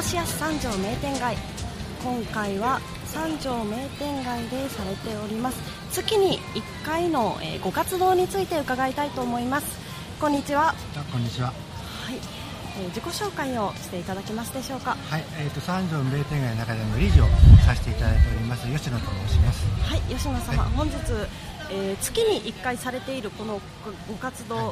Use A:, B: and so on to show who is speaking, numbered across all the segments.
A: 東安三条名店街、今回は三条名店街でされております月に1回のご活動について伺いたいと思います。こんにちは。
B: こんにちは。
A: はい、自己紹介をしていただけますでしょうか。
B: はい、三条名店街の中での理事をさせていただいております吉野と申します。
A: はい、吉野様、はい、本日、月に1回されているこのご活動、はい、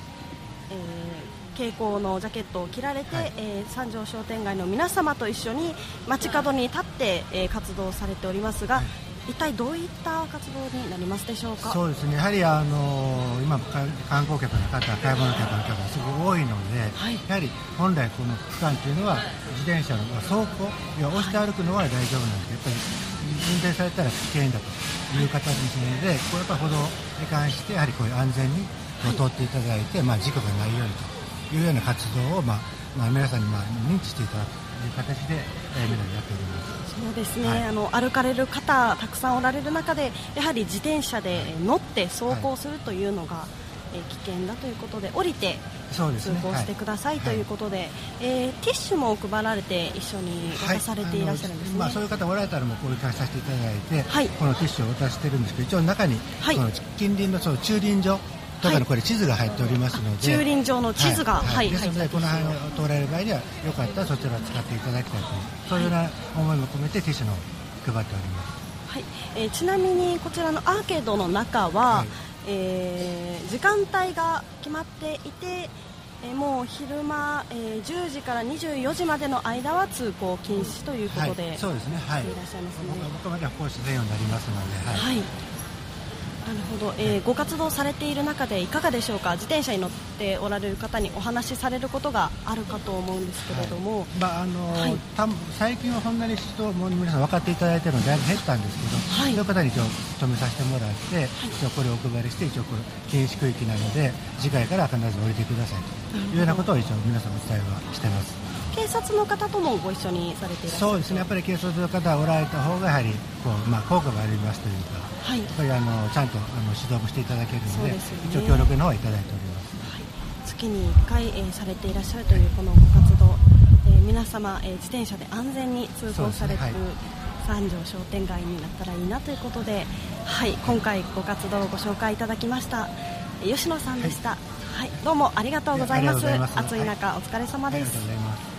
A: 蛍光のジャケットを着られて、はい、三条商店街の皆様と一緒に街角に立って、活動されておりますが、はい、一体どういった活動になりますでしょうか。
B: そうですね、やはり今観光客の方、買い物客の方がすごく多いので、はい、やはり本来この区間というのは自転車の走行や押して歩くのは大丈夫なんですけど、やっぱり運転されたら危険だという形ですので、こうやっぱ歩道に関してやはりこういう安全に通っていただいて、事故がないようにというような活動を、皆さんに認知していただくという形で、皆さんやっております。
A: そうですね、
B: はい、
A: 歩かれる方たくさんおられる中で、やはり自転車で乗って走行するというのが、危険だということで、降りて通行してくださいということで、ティッシュも配られて一緒に渡されていらっしゃるんですね。
B: そういう方おられたらもうこういう会させていただいて、
A: はい、
B: このティッシュを渡してるんですけど、一応中に、この近隣の駐輪場とかのこれ地図が入っておりますので、
A: 駐輪場の地図が、
B: ですので、この辺を通られる場合にはよかったらそちらを使っていただきたいという、そういうような思いも込めてティッシュの配っております。
A: はい、ちなみにこちらのアーケードの中は、時間帯が決まっていて、もう昼間、10時から24時までの間は通行禁止ということで、
B: そうですね、はい、
A: いらっしゃいますね。
B: 僕までは講師専用になりますので、はい、
A: なるほど、ご活動されている中でいかがでしょうか。自転車に乗っておられる方にお話しされることがあるかと思うんですけれども、
B: 最近はそんなに人も皆さん分かっていただいているのでだいぶ減ったんですけど、そういう方に一応止めさせてもらって、一応これをお配りして、一応これ禁止区域なので次回から必ず降りてくださいというようなことを一応皆さんお伝えはしています。
A: 警察の方ともご一緒にされていらっしゃる。
B: そうですね、やっぱり警察の方がおられた方がやはり効果がありますというか、やっぱりちゃんと指導もしていただけるので、一応協力の方はいただいております。
A: はい、月に1回、されていらっしゃるというこのご活動、皆様、自転車で安全に通行されている三条商店街になったらいいなということで、はい、今回ご活動をご紹介いただきました吉野さんでした。はい、どうもありがとうございます。暑い中、お疲れ様です。
B: ありがとうございます。